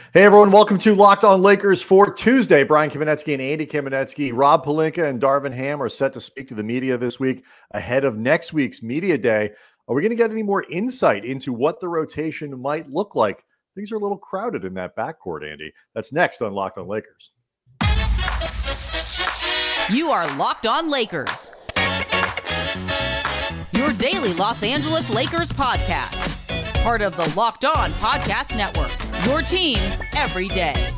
Hey everyone, welcome to Locked On Lakers for Tuesday. Brian Kamenetsky and Andy Kamenetsky, Rob Pelinka and Darvin Ham are set to speak to the media this week ahead of next week's media day. Are we going to get any more insight into what the rotation might look like? Things are a little crowded in that backcourt, Andy. That's next on Locked On Lakers. You are Locked On Lakers, your daily Los Angeles Lakers podcast. Part of the Locked On Podcast Network, your team every day.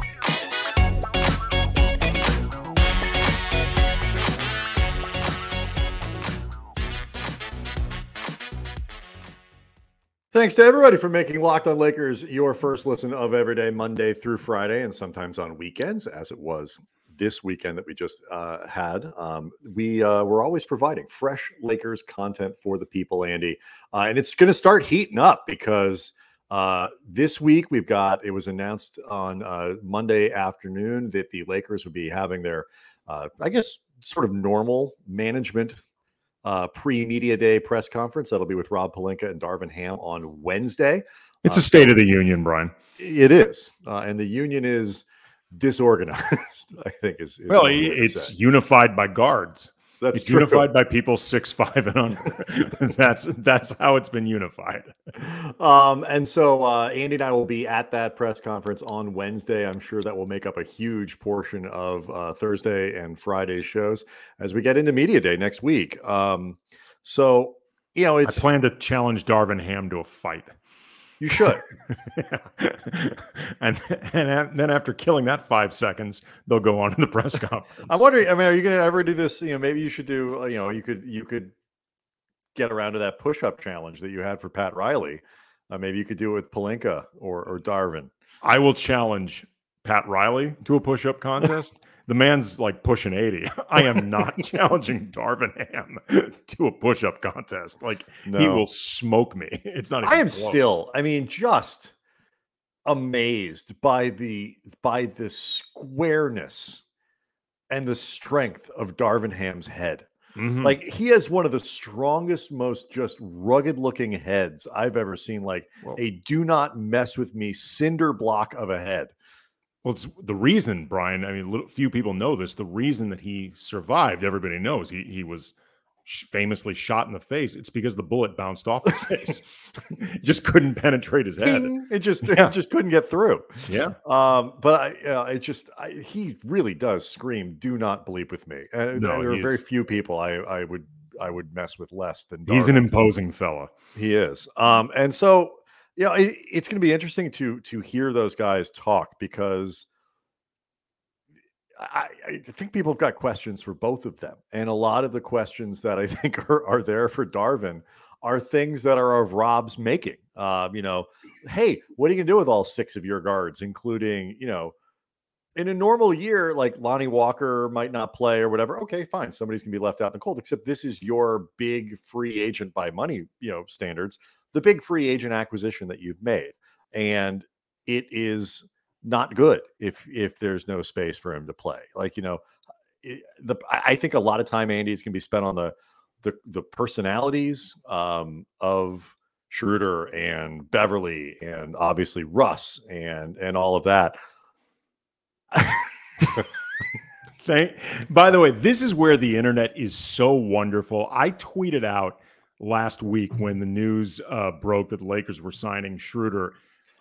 Thanks to everybody for making Locked On Lakers your first listen of every day, Monday through Friday, and sometimes on weekends, as it was this weekend that we just had. We're always providing fresh Lakers content for the people, Andy. And it's going to start heating up because this week it was announced on Monday afternoon that the Lakers would be having their, sort of normal management pre-media day press conference. That'll be with Rob Pelinka and Darvin Ham on Wednesday. It's a State of the Union, Brian. It is. And the union is disorganized, I think is well, it's unified by guards. It's true. Unified by people 6'5" and under. That's how it's been unified. And so Andy and I will be at that press conference on Wednesday. I'm sure that will make up a huge portion of Thursday and Friday shows as we get into media day next week. I plan to challenge Darvin Ham to a fight. You should. and then after killing that 5 seconds, they'll go on to the press conference. I'm wondering, are you going to ever do this? Maybe you should do, you could get around to that push-up challenge that you had for Pat Riley. Maybe you could do it with Pelinka or Darvin. I will challenge Pat Riley to a push-up contest. The man's like pushing 80. I am not challenging Darvin Ham to a push-up contest. He will smoke me. It's not even I am close. Still, just amazed by the squareness and the strength of Darvin Ham's head. Mm-hmm. He has one of the strongest, most just rugged-looking heads I've ever seen. A do not mess with me cinder block of a head. Well, it's the reason, Brian, few people know this. The reason that he survived, everybody knows he was famously shot in the face. It's because the bullet bounced off his face. It just couldn't penetrate his head. It just couldn't get through. Yeah. But he really does scream, "Do not bleep with me." And there are very few people I would mess with less than Darvin. He's an imposing fella. He is. And so, it's going to be interesting to hear those guys talk because I think people have got questions for both of them. And a lot of the questions that I think are there for Darvin are things that are of Rob's making. Hey, what are you going to do with all 6 of your guards, including, in a normal year, like Lonnie Walker might not play or whatever. Okay, fine. Somebody's going to be left out in the cold, except this is your big free agent by money, standards, the big free agent acquisition that you've made. And it is not good if there's no space for him to play. I think a lot of time, Andy, is going to be spent on the personalities of Schroeder and Beverly and obviously Russ and all of that. By the way, this is where the internet is so wonderful. I tweeted out last week when the news broke that the Lakers were signing Schroeder.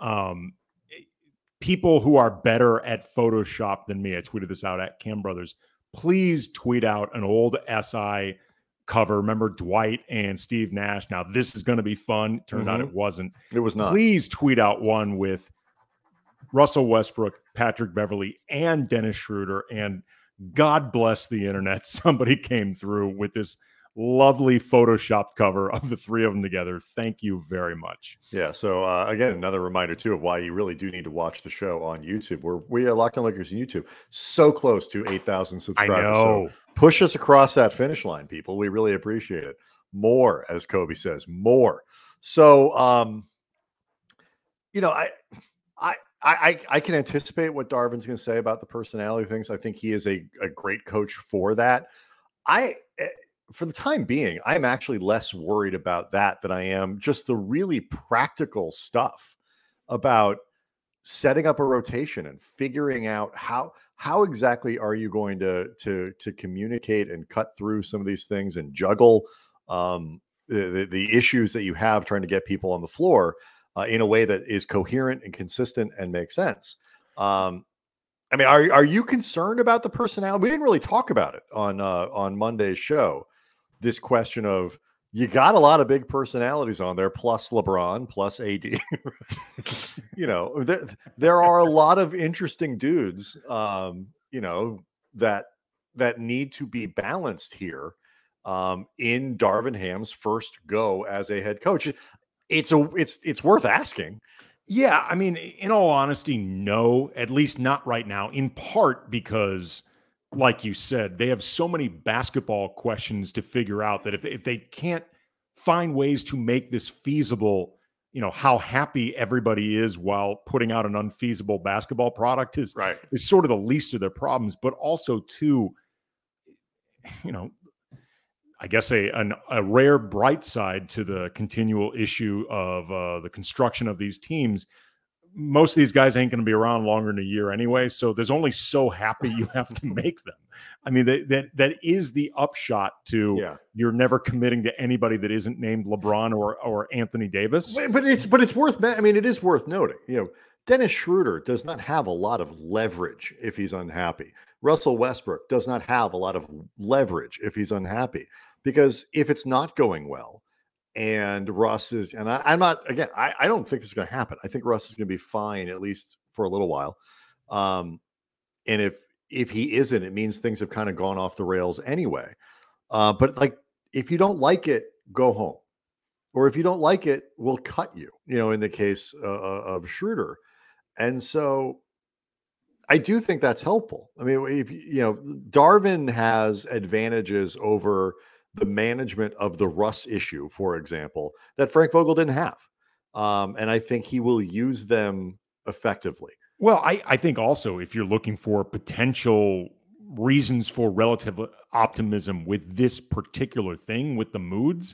People who are better at Photoshop than me, I tweeted this out at Cam Brothers. Please tweet out an old SI cover. Remember Dwight and Steve Nash? Now this is going to be fun. Turned out it wasn't. It was not. Please tweet out one with Russell Westbrook, Patrick Beverly, and Dennis Schroeder. And God bless the internet. Somebody came through with this lovely Photoshopped cover of the 3 of them together. Thank you very much. Yeah. So again, another reminder too of why you really do need to watch the show on YouTube. We are Locked On Lakers on YouTube. So close to 8,000 subscribers. I know. So push us across that finish line, people. We really appreciate it. More, as Kobe says, more. So, I can anticipate what Darvin's going to say about the personality things. I think he is a great coach for that. For the time being, I'm actually less worried about that than I am just the really practical stuff about setting up a rotation and figuring out how exactly are you going to communicate and cut through some of these things and juggle the issues that you have trying to get people on the floor in a way that is coherent and consistent and makes sense. I mean, are you concerned about the personality? We didn't really talk about it on Monday's show. This question of, you got a lot of big personalities on there, plus LeBron, plus AD. You know, there are a lot of interesting dudes, you know, that need to be balanced here in Darvin Ham's first go as a head coach. It's worth asking. Yeah, I mean, in all honesty, no, at least not right now, in part because, like you said, they have so many basketball questions to figure out that if they can't find ways to make this feasible, you know, how happy everybody is while putting out an unfeasible basketball product is sort of the least of their problems. But also, too, you know, I guess a rare bright side to the continual issue of the construction of these teams. Most of these guys ain't going to be around longer than a year anyway, so there's only so happy you have to make them. I mean, that is the upshot to you're never committing to anybody that isn't named LeBron or Anthony Davis. But it's worth. I mean, it is worth noting. You know, Dennis Schroeder does not have a lot of leverage if he's unhappy. Russell Westbrook does not have a lot of leverage if he's unhappy, because if it's not going well, and Russ is, and I'm not, again, I don't think this is going to happen. I think Russ is going to be fine, at least for a little while. And if he isn't, it means things have kind of gone off the rails anyway. But like, if you don't like it, go home. Or if you don't like it, we'll cut you, you know, in the case of Schroeder. And so I do think that's helpful. I mean, if you know, Darvin has advantages over the management of the Russ issue, for example, that Frank Vogel didn't have. And I think he will use them effectively. Well, I think also, if you're looking for potential reasons for relative optimism with this particular thing, with the moods,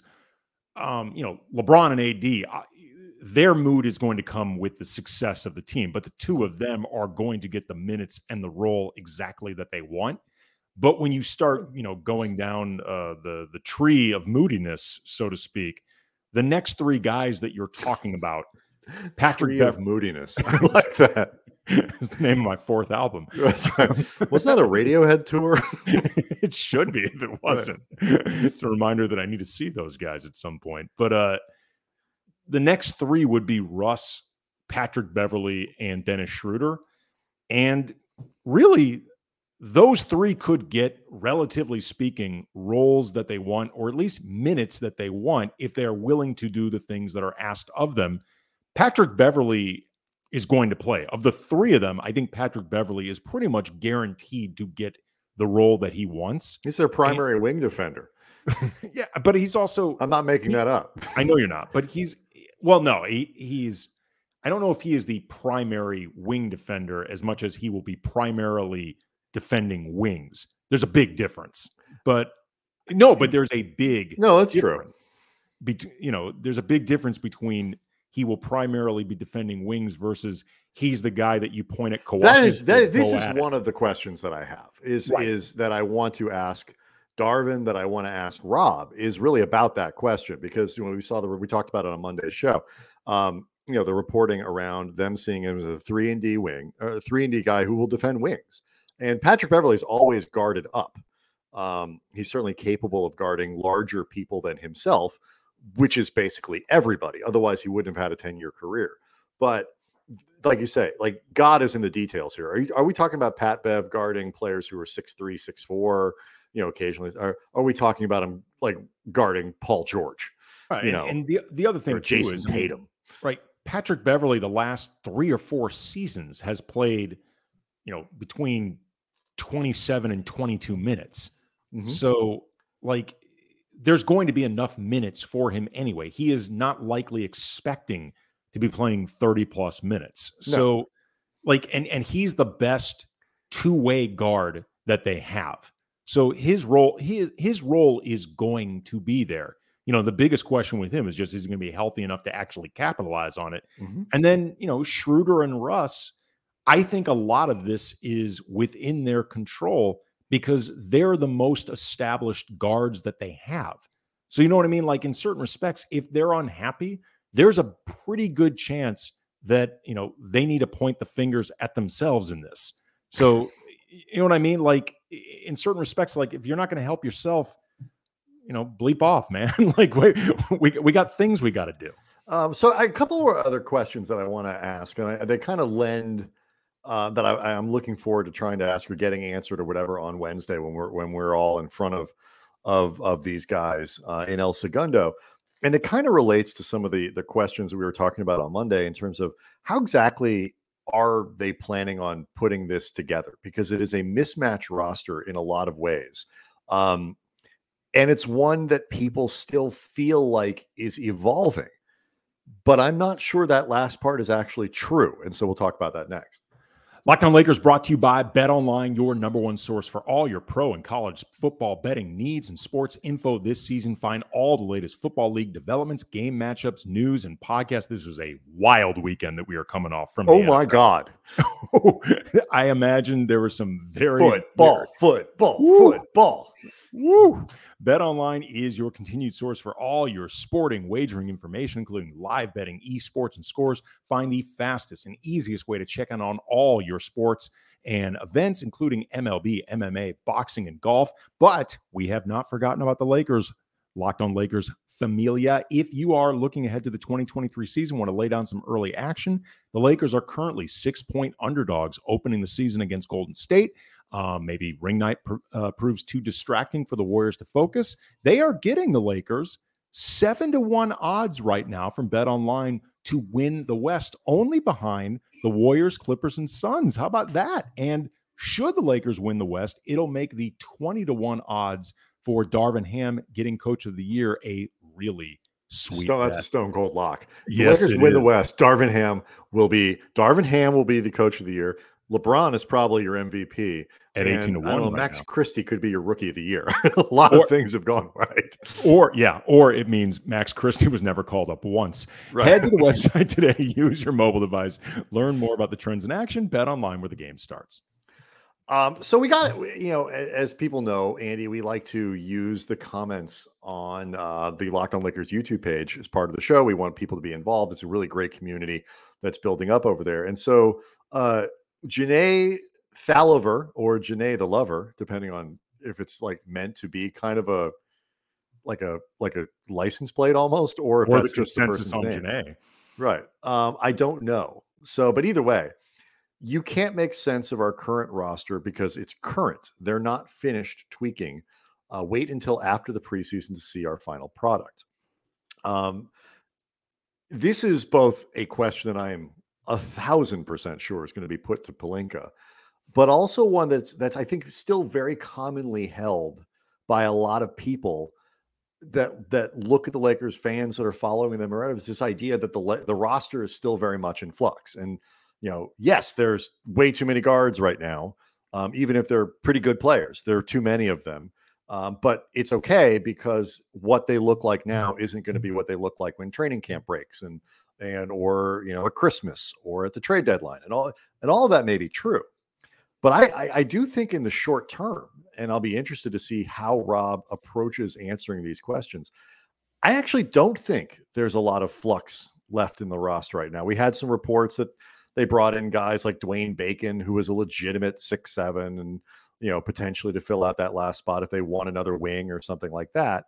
you know, LeBron and AD, their mood is going to come with the success of the team, but the two of them are going to get the minutes and the role exactly that they want. But when you start, you know, going down the tree of moodiness, so to speak, the next three guys that you're talking about, Patrick of moodiness, I like that. It's the name of my fourth album. Wasn't that a Radiohead tour? It should be if it wasn't. It's a reminder that I need to see those guys at some point. But the next three would be Russ, Patrick Beverley, and Dennis Schroeder. And really, those three could get, relatively speaking, roles that they want, or at least minutes that they want, if they are willing to do the things that are asked of them. Patrick Beverley is going to play. Of the three of them, I think Patrick Beverley is pretty much guaranteed to get the role that he wants. He's their primary wing defender. Yeah, but he's also... I'm not making that up. I know you're not, but he's... Well, no, he's... I don't know if he is the primary wing defender as much as he will be primarily defending wings. There's a big difference. But there's a big... No, that's true. You know, there's a big difference between he will primarily be defending wings versus he's the guy that you point at Kawhi. This is one of the questions that I have is that I want to ask Darvin, that I want to ask Rob, is really about that question, because when we talked about it on Monday's show, you know, the reporting around them seeing him as a 3-and-D wing, or a 3-and-D guy who will defend wings. And Patrick Beverley's always guarded up. He's certainly capable of guarding larger people than himself, which is basically everybody. Otherwise, he wouldn't have had a 10-year career. But like you say, like, God is in the details here. Are we talking about Pat Bev guarding players who are 6'3", 6'4", you know, occasionally? Are we talking about him like guarding Paul George? Right. You know, and the other thing, too, Jason is Tatum. Right. Patrick Beverley, the last 3 or 4 seasons, has played, you know, between 27 and 22 minutes. Mm-hmm. So, like, there's going to be enough minutes for him anyway. He is not likely expecting to be playing 30-plus minutes. No. So, like, and he's the best two-way guard that they have. So his role is going to be there. the biggest question with him is just, is he going to be healthy enough to actually capitalize on it? Mm-hmm. And then, Schroeder and Russ, I think a lot of this is within their control because they're the most established guards that they have. So you know what I mean? Like in certain respects, if they're unhappy, there's a pretty good chance that, they need to point the fingers at themselves in this. So you know what I mean? Like in certain respects, like if you're not going to help yourself, bleep off, man. Like we got things we got to do. So a couple more other questions that I want to ask, and they kind of lend that I'm looking forward to trying to ask or getting answered or whatever on Wednesday when we're all in front of these guys in El Segundo. And it kind of relates to some of the questions that we were talking about on Monday in terms of how exactly are they planning on putting this together? Because it is a mismatch roster in a lot of ways. And it's one that people still feel like is evolving. But I'm not sure that last part is actually true. And so we'll talk about that next. Locked On Lakers brought to you by BetOnline, your number one source for all your pro and college football betting needs and sports info this season. Find all the latest football league developments, game matchups, news, and podcasts. This was a wild weekend that we are coming off from. Oh my God. I imagine there were some football. Woo! BetOnline is your continued source for all your sporting wagering information, including live betting, esports, and scores. Find the fastest and easiest way to check in on all your sports and events, including MLB, MMA, boxing, and golf. But we have not forgotten about the Lakers. Locked On Lakers Familia. If you are looking ahead to the 2023 season, want to lay down some early action, the Lakers are currently 6-point underdogs opening the season against Golden State. Maybe ring night proves too distracting for the Warriors to focus. They are getting the Lakers 7-1 odds right now from BetOnline to win the West, only behind the Warriors, Clippers, and Suns. How about that? And should the Lakers win the West, it'll make the 20-1 odds for Darvin Ham getting Coach of the Year a really sweet. That's a stone cold lock. Yes, the Lakers win the West. Darvin Ham will be the Coach of the Year. LeBron is probably your MVP at 18-1. Right Max now. Christie could be your Rookie of the Year. A lot of things have gone right. Or it means Max Christie was never called up once. Right. Head to the website today. Use your mobile device. Learn more about the trends in action. Bet online where the game starts. So we got, as people know, Andy, we like to use the comments on the Locked On Lakers YouTube page as part of the show. We want people to be involved. It's a really great community that's building up over there. And so Janae Thaliver or Janae the Lover, depending on if it's like meant to be kind of a license plate almost, or if that's just the person's name. Janae. Right. I don't know. So, but either way, you can't make sense of our current roster because it's current. They're not finished tweaking. Wait until after the preseason to see our final product. This is both a question that I am 1,000% sure is going to be put to Pelinka, but also one that's I think still very commonly held by a lot of people that look at the Lakers, fans that are following them around. It's this idea that the roster is still very much in flux. And yes, there's way too many guards right now. Even if they're pretty good players, there are too many of them. But it's okay because what they look like now isn't going to be what they look like when training camp breaks and at Christmas or at the trade deadline, and all of that may be true. But I do think in the short term, and I'll be interested to see how Rob approaches answering these questions. I actually don't think there's a lot of flux left in the roster right now. We had some reports that they brought in guys like Dwayne Bacon, who was a legitimate 6'7", and potentially to fill out that last spot if they want another wing or something like that.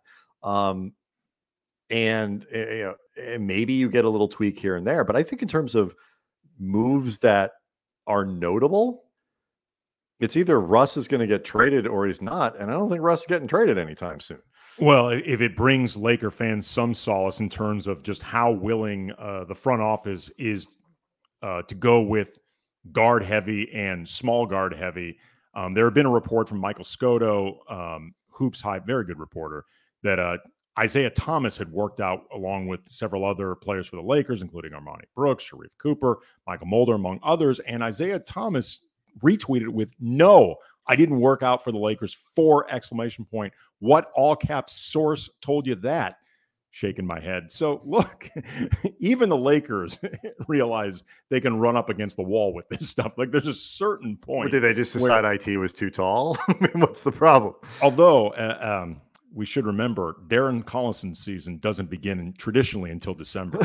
And maybe you get a little tweak here and there, but I think in terms of moves that are notable, it's either Russ is going to get traded or he's not, and I don't think Russ is getting traded anytime soon. Well, if it brings Laker fans some solace in terms of just how willing the front office is to go with guard heavy and small guard heavy. There had been a report from Michael Scotto, Hoops Hype, very good reporter, that Isaiah Thomas had worked out along with several other players for the Lakers, including Armani Brooks, Sharif Cooper, Michael Mulder, among others. And Isaiah Thomas retweeted with, "No, I didn't work out for the Lakers, !" What all caps source told you that? shaking my head. So look, even the Lakers realize they can run up against the wall with this stuff. Like there's a certain point. Did they just where, decide IT was too tall? I mean, what's the problem? although we should remember Darren Collison's season doesn't begin traditionally until December.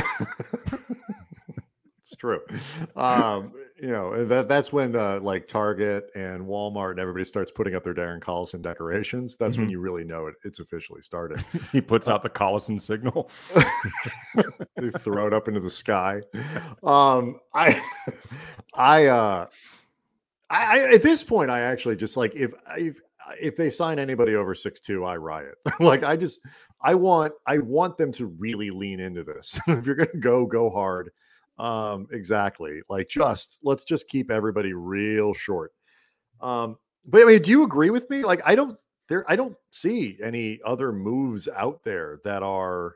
It's true. That's when like Target and Walmart and everybody starts putting up their Darren Collison decorations. That's when you really know it's officially started. He puts out the Collison signal. They throw it up into the sky. I at this point, I actually just like if they sign anybody over 6'2", I riot. Like I want them to really lean into this. If you're gonna go hard. Exactly. Like let's just keep everybody real short. But I mean, do you agree with me? Like I don't see any other moves out there that are,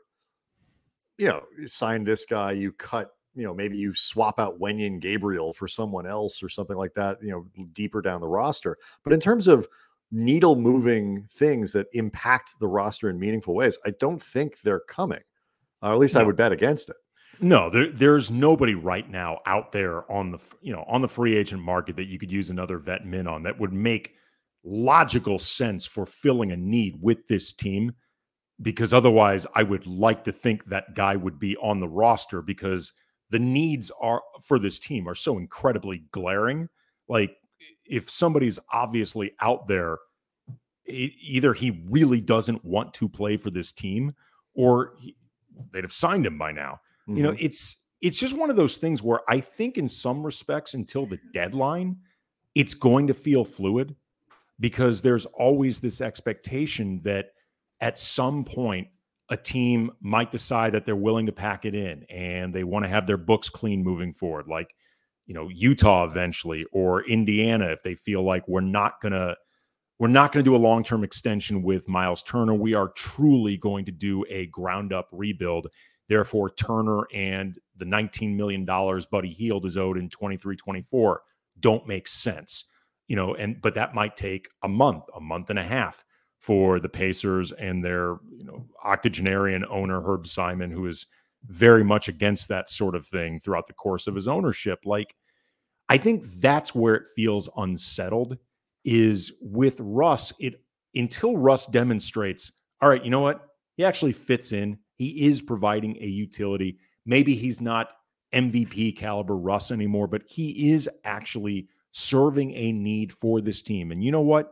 sign this guy, you cut, maybe you swap out Wenyen Gabriel for someone else or something like that, deeper down the roster. But in terms of needle moving things that impact the roster in meaningful ways, I don't think they're coming. Or at least I would bet against it. No, there's nobody right now out there on the free agent market that you could use another vet min on that would make logical sense for filling a need with this team. Because otherwise, I would like to think that guy would be on the roster because the needs for this team are so incredibly glaring. Like if somebody's obviously out there, either he really doesn't want to play for this team, or they'd have signed him by now. It's just one of those things where I think in some respects until the deadline, it's going to feel fluid because there's always this expectation that at some point a team might decide that they're willing to pack it in and they want to have their books clean moving forward. Like, Utah eventually, or Indiana, if they feel like we're not going to do a long-term extension with Miles Turner. We are truly going to do a ground up rebuild. Therefore, Turner and the $19 million Buddy Hield is owed in 23-24 don't make sense, but that might take a month and a half for the Pacers and their, octogenarian owner, Herb Simon, who is very much against that sort of thing throughout the course of his ownership. Like, I think that's where it feels unsettled is with Russ. Until Russ demonstrates, all right, you know what? He actually fits in. He is providing a utility. Maybe he's not MVP caliber Russ anymore, but he is actually serving a need for this team. And you know what?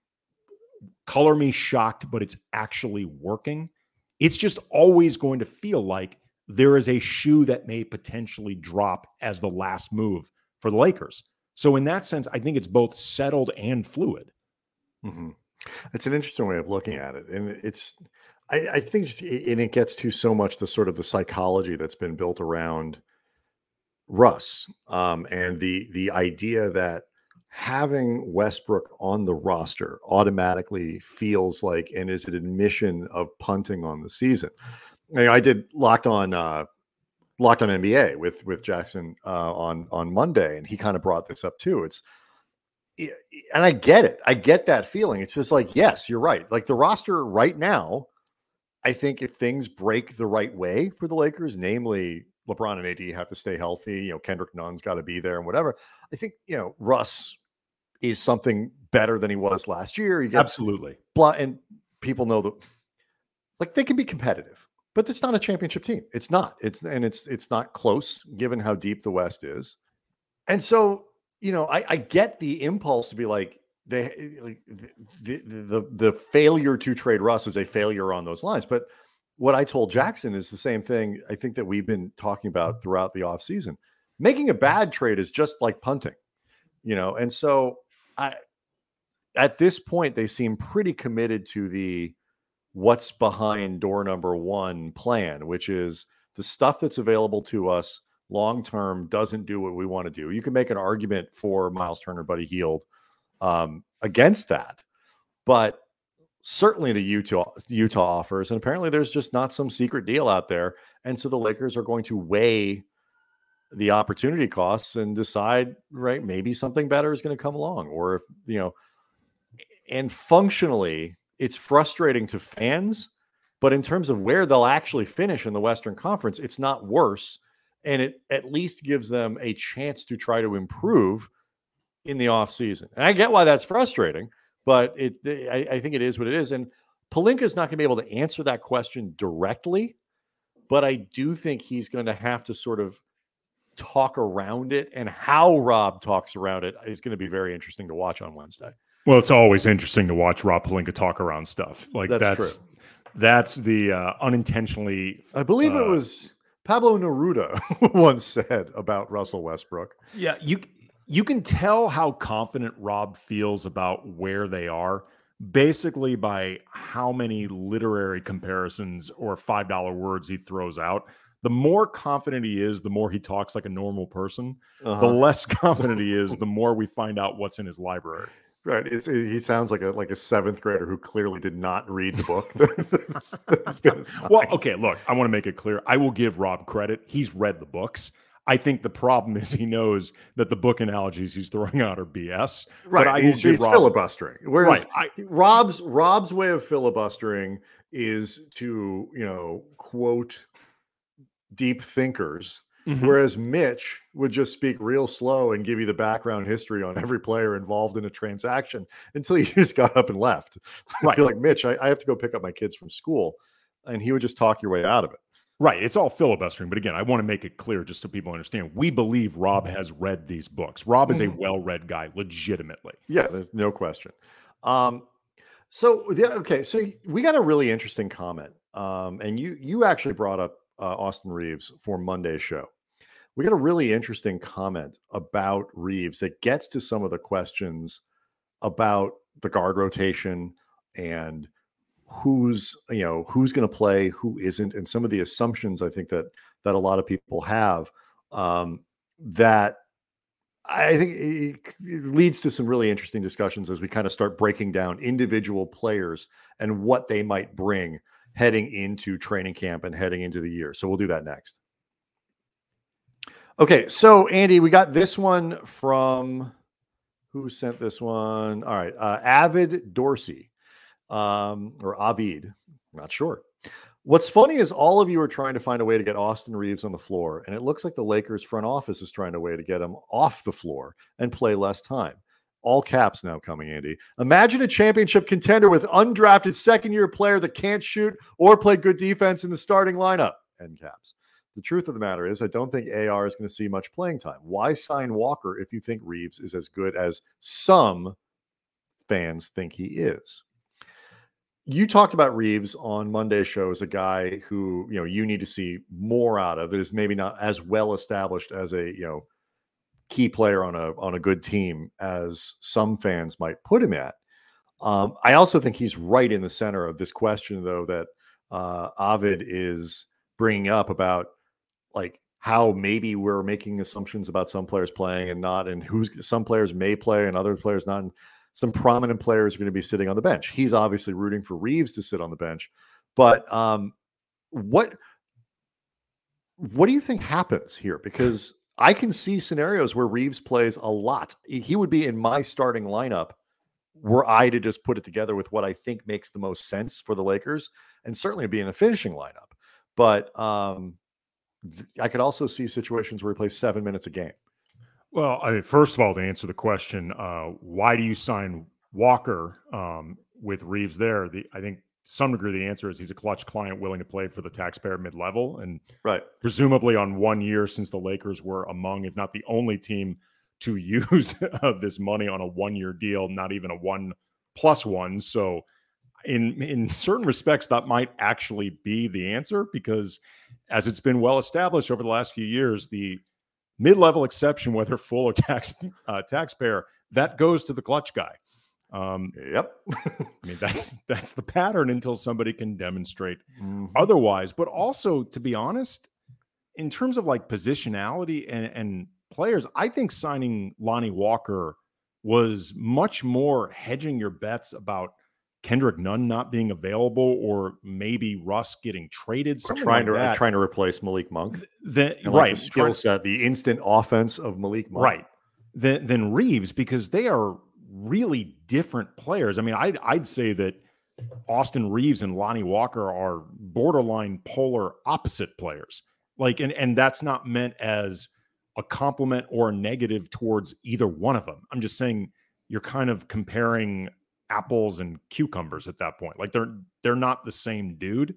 Color me shocked, but it's actually working. It's just always going to feel like there is a shoe that may potentially drop as the last move for the Lakers. So in that sense, I think it's both settled and fluid. Mm-hmm. It's an interesting way of looking at it. And I think it gets to so much the sort of the psychology that's been built around Russ and the idea that having Westbrook on the roster automatically feels like and is an admission of punting on the season. I did Locked On NBA with Jackson on Monday, and he kind of brought this up too. And I get it. I get that feeling. It's just like, yes, you're right. Like the roster right now, I think if things break the right way for the Lakers, namely LeBron and AD have to stay healthy, Kendrick Nunn's got to be there and whatever. I think, Russ is something better than he was last year. Absolutely. And people know that like they can be competitive, but it's not a championship team. It's not. It's not close given how deep the West is. And so, I get the impulse to be like, the failure to trade Russ is a failure on those lines. But what I told Jackson is the same thing I think that we've been talking about throughout the offseason. Making a bad trade is just like punting, and so at this point, they seem pretty committed to the what's behind door number one plan, which is the stuff that's available to us long-term doesn't do what we want to do. You can make an argument for Miles Turner, Buddy Hield against that, but certainly the Utah offers, and apparently there's just not some secret deal out there. And so the Lakers are going to weigh the opportunity costs and decide, right, maybe something better is going to come along. Or if, and functionally it's frustrating to fans But in terms of where they'll actually finish in the Western Conference, it's not worse. And it at least gives them a chance to try to improve in the offseason. And I get why that's frustrating, but I think it is what it is. And Pelinka is not going to be able to answer that question directly, but I do think he's going to have to sort of talk around it, and how Rob talks around it is going to be very interesting to watch on Wednesday. Well, it's always interesting to watch Rob Pelinka talk around stuff. Like that's true. That's the unintentionally. I believe it was Pablo Neruda once said about Russell Westbrook. Yeah, you can tell how confident Rob feels about where they are basically by how many literary comparisons or $5 words he throws out. The more confident he is, the more he talks like a normal person. The less confident he is, the more we find out what's in his library. Right. He sounds like a seventh grader who clearly did not read the book. Well, okay, look, I want to make it clear. I will give Rob credit. He's read the books. I think the problem is he knows that the book analogies he's throwing out are BS. Right. But he's filibustering. Whereas right, Rob's way of filibustering is to, quote deep thinkers. Mm-hmm. Whereas Mitch would just speak real slow and give you the background history on every player involved in a transaction until you just got up and left. Right. You're like, Mitch, I have to go pick up my kids from school. And he would just talk your way out of it. Right. It's all filibustering. But again, I want to make it clear just so people understand. We believe Rob has read these books. Rob is a well-read guy, legitimately. Yeah, there's no question. So we got a really interesting comment. And you actually brought up Austin Reaves for Monday's show. We got a really interesting comment about Reaves that gets to some of the questions about the guard rotation and who's going to play, who isn't, and some of the assumptions I think that a lot of people have that I think it leads to some really interesting discussions as we kind of start breaking down individual players and what they might bring heading into training camp and heading into the year. So we'll do that next. Okay, so Andy, we got this one from who sent this one? All right, Avid Dorsey, or Avid, not sure. What's funny is all of you are trying to find a way to get Austin Reaves on the floor, and it looks like the Lakers front office is trying a way to get him off the floor and play less time. All caps now coming, Andy. Imagine a championship contender with undrafted second-year player that can't shoot or play good defense in the starting lineup. End caps. The truth of the matter is I don't think AR is going to see much playing time. Why sign Walker if you think Reaves is as good as some fans think he is? You talked about Reaves on Monday's show as a guy who, you need to see more out of. It is maybe not as well established as a, key player on a good team as some fans might put him at. I also think he's right in the center of this question, though, that Avid is bringing up about like how maybe we're making assumptions about some players playing and not, and some players may play and other players not. And some prominent players are going to be sitting on the bench. He's obviously rooting for Reaves to sit on the bench, but what do you think happens here? Because I can see scenarios where Reaves plays a lot. He would be in my starting lineup were I to just put it together with what I think makes the most sense for the Lakers, and certainly be in a finishing lineup. But I could also see situations where he plays 7 minutes a game. Well, first of all, to answer the question, why do you sign Walker with Reaves there? I think to some degree the answer is he's a clutch client willing to play for the taxpayer mid-level, and right, presumably on 1 year, since the Lakers were among, if not the only team to use this money on a 1 year deal, not even a 1+1. So in certain respects, that might actually be the answer, because as it's been well established over the last few years, the mid-level exception, whether full or taxpayer, that goes to the clutch guy. Yep. I mean, that's the pattern until somebody can demonstrate otherwise. But also, to be honest, in terms of like positionality and players, I think signing Lonnie Walker was much more hedging your bets about Kendrick Nunn not being available, or maybe Russ getting traded. Trying to replace Malik Monk. The skill set, the instant offense of Malik Monk. Right. Than Reaves, because they are really different players. I mean, I'd say that Austin Reeves and Lonnie Walker are borderline polar opposite players. Like, and that's not meant as a compliment or a negative towards either one of them. I'm just saying you're kind of comparing apples and cucumbers at that point. Like they're not the same dude.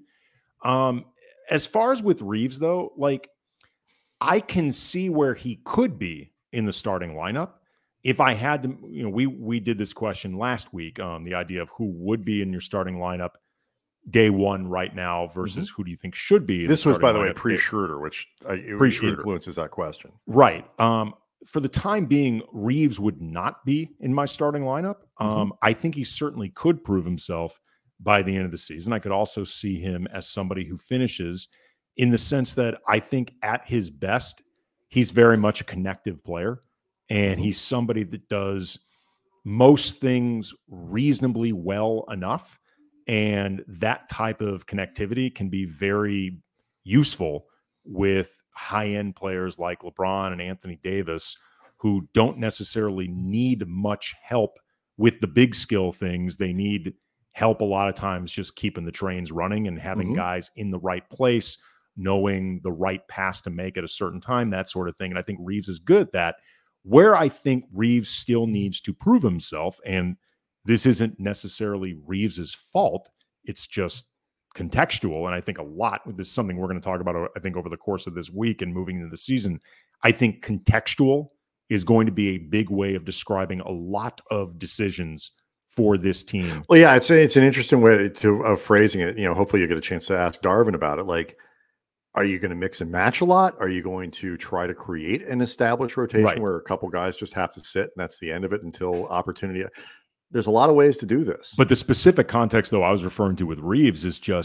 As far as with Reeves though, like I can see where he could be in the starting lineup. If I had to, we did this question last week, the idea of who would be in your starting lineup day one right now versus who do you think should be. This was, by the way, pre-Schroeder, which influences that question. Right. For the time being, Reeves would not be in my starting lineup. I think he certainly could prove himself by the end of the season. I could also see him as somebody who finishes in the sense that I think at his best, he's very much a connective player. And he's somebody that does most things reasonably well enough. And that type of connectivity can be very useful with high-end players like LeBron and Anthony Davis, who don't necessarily need much help with the big skill things. They need help a lot of times just keeping the trains running and having guys in the right place, knowing the right pass to make at a certain time, that sort of thing. And I think Reeves is good at that. Where I think Reeves still needs to prove himself, and this isn't necessarily Reeves's fault, it's just contextual. And I think this is something we're going to talk about, I think, over the course of this week and moving into the season. I think contextual is going to be a big way of describing a lot of decisions for this team. Well, yeah, it's an interesting way of phrasing it. Hopefully you get a chance to ask Darvin about it. Like, are you going to mix and match a lot? Are you going to try to create an established rotation where a couple guys just have to sit and that's the end of it until opportunity? There's a lot of ways to do this. But the specific context, though, I was referring to with Reeves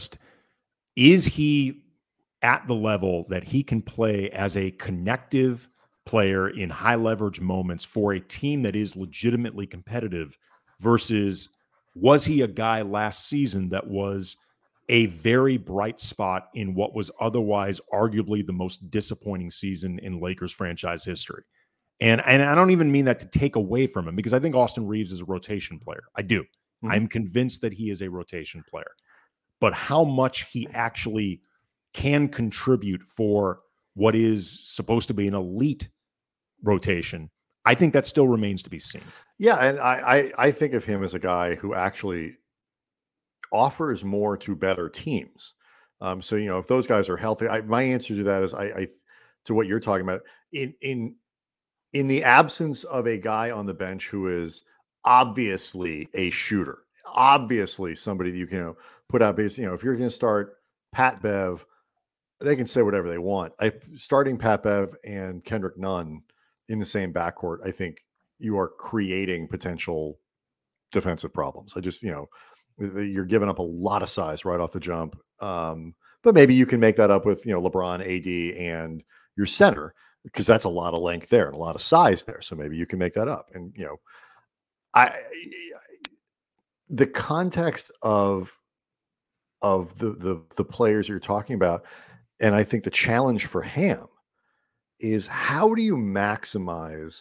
is he at the level that he can play as a connective player in high leverage moments for a team that is legitimately competitive versus was he a guy last season that was a very bright spot in what was otherwise arguably the most disappointing season in Lakers franchise history. And I don't even mean that to take away from him, because I think Austin Reeves is a rotation player. I do. I'm convinced that he is a rotation player. But how much he actually can contribute for what is supposed to be an elite rotation, I think that still remains to be seen. Yeah, and I think of him as a guy who actually offers more to better teams. So if those guys are healthy, my answer to that is I to what you're talking about in the absence of a guy on the bench who is obviously a shooter, obviously somebody that you can put out base. If you're going to start Pat Bev, they can say whatever they want. Starting Pat Bev and Kendrick Nunn in the same backcourt, I think you are creating potential defensive problems. You're giving up a lot of size right off the jump. But maybe you can make that up with, LeBron, AD, and your center, because that's a lot of length there and a lot of size there. So maybe you can make that up. And, the context of the players you're talking about, and I think the challenge for Ham is how do you maximize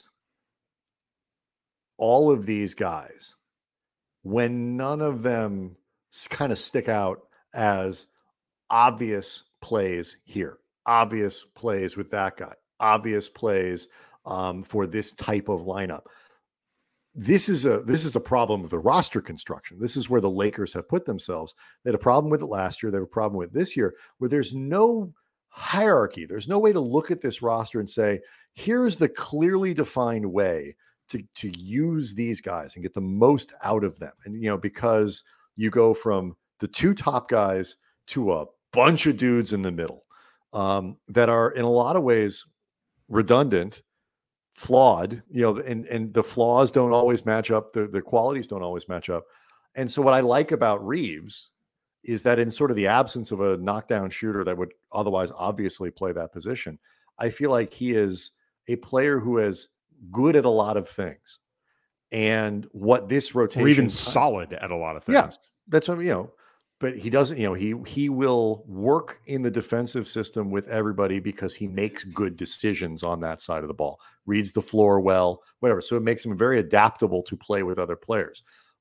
all of these guys when none of them kind of stick out as obvious plays here, obvious plays with that guy, obvious plays for this type of lineup. This is a problem with the roster construction. This is where the Lakers have put themselves. They had a problem with it last year. They have a problem with it this year, where there's no hierarchy. There's no way to look at this roster and say, here's the clearly defined way to use these guys and get the most out of them. And, because you go from the two top guys to a bunch of dudes in the middle that are in a lot of ways redundant, flawed, and the flaws don't always match up. The qualities don't always match up. And so what I like about Reeves is that in sort of the absence of a knockdown shooter that would otherwise obviously play that position, I feel like he is a player who is good at a lot of things. And what this rotation, or even solid at a lot of things. Yeah, that's what, but he doesn't, he will work in the defensive system with everybody because he makes good decisions on that side of the ball, reads the floor well, whatever. So it makes him very adaptable to play with other players.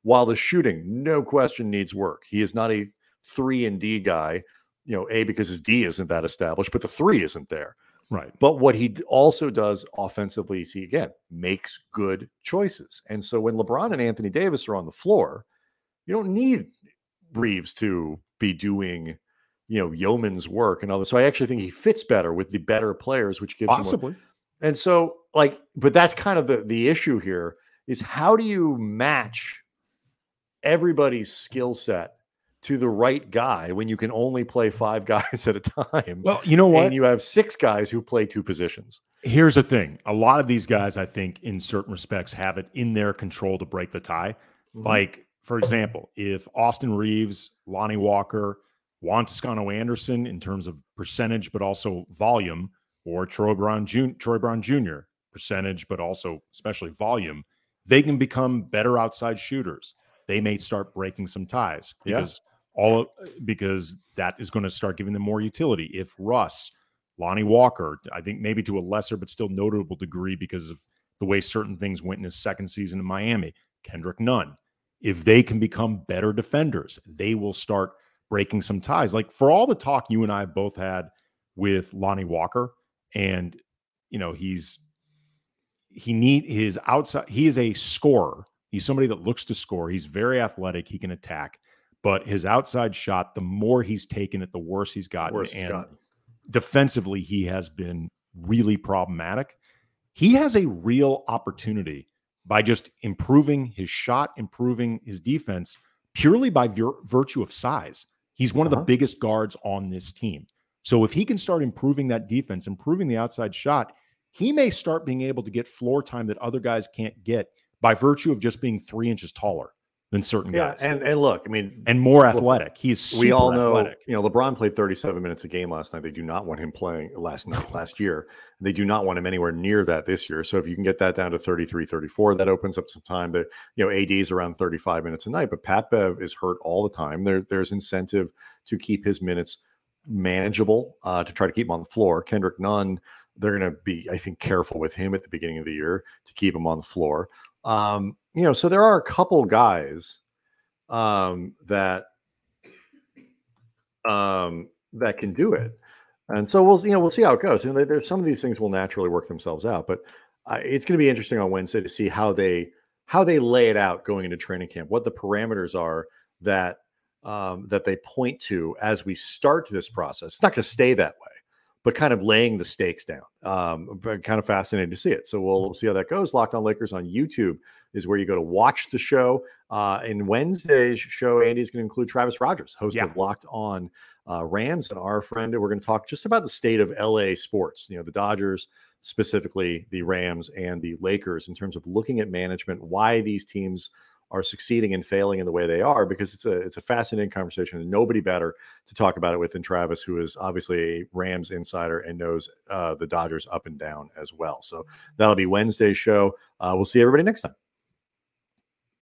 while the shooting, no question, needs work. He is not a 3 and D guy, because his D isn't that established, but the 3 isn't there. Right. But what he also does offensively is he, again, makes good choices. And so when LeBron and Anthony Davis are on the floor, you don't need Reeves to be doing, yeoman's work and all this. So I actually think he fits better with the better players, which gives Possibly. him and so but that's kind of the issue here is how do you match everybody's skill set to the right guy when you can only play 5 guys at a time? Well, you know what? And you have 6 guys who play 2 positions. Here's the thing. A lot of these guys, I think, in certain respects, have it in their control to break the tie. Mhm. Like, for example, if Austin Reeves, Lonnie Walker, Juan Toscano-Anderson in terms of percentage, but also volume, or Troy Brown Jr., percentage, but also especially volume, they can become better outside shooters. They may start breaking some ties because that is going to start giving them more utility. If Russ, Lonnie Walker, I think maybe to a lesser but still notable degree because of the way certain things went in his second season in Miami, Kendrick Nunn, if they can become better defenders, they will start breaking some ties. Like for all the talk you and I both had with Lonnie Walker, and he is a scorer. He's somebody that looks to score. He's very athletic. He can attack, but his outside shot, the more he's taken it, the worse he's gotten. Defensively, he has been really problematic. He has a real opportunity by just improving his shot, improving his defense purely by virtue of size. He's one of the biggest guards on this team. So if he can start improving that defense, improving the outside shot, he may start being able to get floor time that other guys can't get by virtue of just being 3 inches taller than certain guys. And look, and more athletic. He's super we all know, athletic. LeBron played 37 minutes a game last night. They do not want him playing last year. They do not want him anywhere near that this year. So if you can get that down to 33, 34, that opens up some time. That AD is around 35 minutes a night, but Pat Bev is hurt all the time. There's incentive to keep his minutes manageable, to try to keep him on the floor. Kendrick Nunn, they're going to be, I think, careful with him at the beginning of the year to keep him on the floor. So there are a couple guys that can do it, and so we'll see how it goes. There's some of these things will naturally work themselves out, but it's going to be interesting on Wednesday to see how they lay it out going into training camp, what the parameters are that they point to as we start this process. It's not going to stay that way, but kind of laying the stakes down. But kind of fascinating to see it. So we'll see how that goes. Locked On Lakers on YouTube is where you go to watch the show. In Wednesday's show, Andy's going to include Travis Rogers, host of Locked On Rams, and our friend. We're going to talk just about the state of LA sports, the Dodgers, specifically the Rams and the Lakers, in terms of looking at management, why these teams are succeeding and failing in the way they are, because it's a fascinating conversation, and nobody better to talk about it with than Travis, who is obviously a Rams insider and knows the Dodgers up and down as well. So that'll be Wednesday's show. We'll see everybody next time.